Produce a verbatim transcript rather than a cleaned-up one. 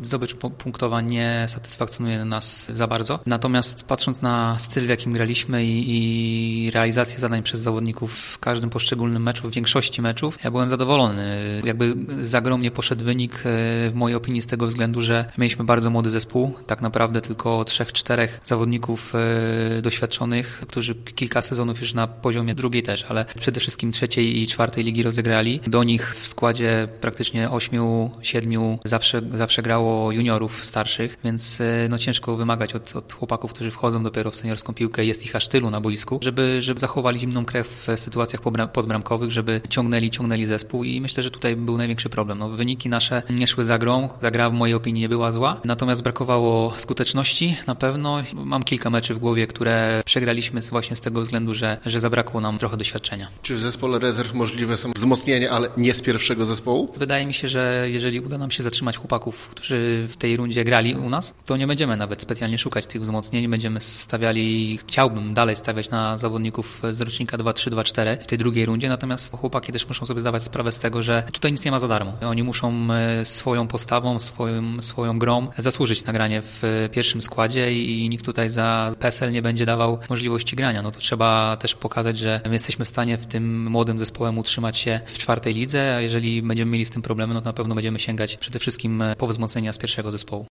zdobycz punktowa nie satysfakcjonuje nas za bardzo. Natomiast patrząc na styl, w jakim graliśmy i, i realizację zadań przez zawodników w każdym poszczególnym meczu, w większości meczów, ja byłem zadowolony. Jakby za grą nie poszedł wynik w mojej opinii z tego względu, że mieliśmy bardzo młody zespół, tak naprawdę tylko trzech, czterech zawodników doświadczonych, którzy kilka sezonów już na poziomie drugiej też, ale przede wszystkim trzeciej i czwartej ligi rozegrali. Do nich w składzie praktycznie ośmiu, siedmiu zawsze, zawsze grało juniorów starszych, więc no ciężko wymagać od, od chłopaków, którzy wchodzą dopiero w seniorską piłkę, jest ich aż tylu na boisku, żeby, żeby zachowali zimną krew w sytuacjach podbramkowych, żeby ciągnęli, ciągnęli zespół i myślę, że tutaj był największy problem. No, wyniki nasze nie szły za grą, ta gra w mojej opinii nie była zła, natomiast brakowało skuteczności na pewno. Mam kilka meczy w głowie, które przegraliśmy właśnie z tego względu, że, że zabrakło nam trochę doświadczenia. Czy w zespole rezerw możliwe są wzmocnienia, ale nie z pierwszego zespołu? Wydaje mi się, że jeżeli uda nam się zatrzymać chłopaków, którzy w tej rundzie grali u nas, to nie będziemy nawet specjalnie szukać tych wzmocnień. Będziemy stawiali, chciałbym dalej stawiać na zawodników z rocznika dwa trzy dwa cztery w tej drugiej rundzie, natomiast chłopaki też muszą sobie zdawać sprawę z tego, że tutaj nic nie ma za darmo. Oni muszą swoją postawą, swoją, swoją grą zasłużyć na granie w pierwszym składzie i nikt tutaj za P E S L nie będzie dawał możliwości grania. No to trzeba też pokazać, że my jesteśmy w stanie w tym młodym zespołem utrzymać się w czwartej lidze, a jeżeli będziemy mieli z tym problemy, no to na pewno będziemy sięgać przede wszystkim po wzmocnienia z pierwszego zespołu.